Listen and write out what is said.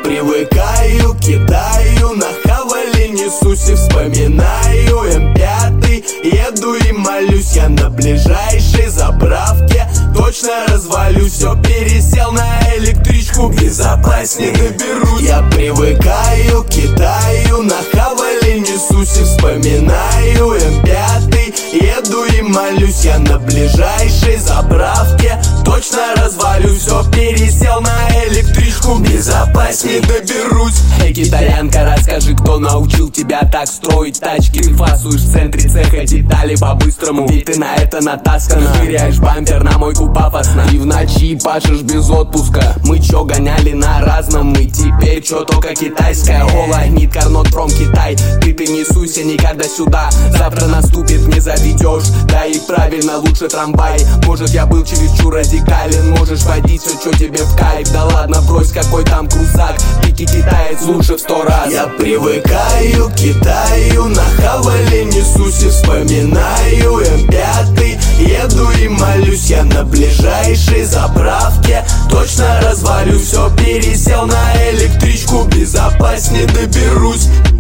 привыкаю, кидаю, на хавали несусь и вспоминаю М5, еду и молюсь, я на ближайшей заправке точно развалюсь. Все, пересел на электричку, безопаснее доберусь. Я привыкаю, кидаю, на хавали несусь и вспоминаю М5, еду и молюсь, я на ближайшей заправке точно развалюсь. Все, пересел на электричку, безопаснее доберусь. Эй, китаянка, расскажи, кто научил тебя так строить тачки? Ты фасуешь в центре цеха детали по-быстрому, ведь ты на это натаскана. Швыряешь бампер на мойку пафосно и в ночи пашешь без отпуска. Мы чё гоняли на разном, мы теперь чё только китайская. Ола, нит, Карнот, Пром, Китай. Ты не суйся никогда сюда, завтра наступит, не заведешь. Да и правильно, лучше трамвай. Может, я был чересчур радикален, можешь водить все, что тебе в кайф. Да ладно, брось, какой там крузак, пики китаец лучше в 100 раз. Я привыкаю, кидаю, на хавали несусь и вспоминаю М5, еду и молюсь, я на ближайшей заправке точно развалюсь. Все, пересел на электричку, безопаснее доберусь.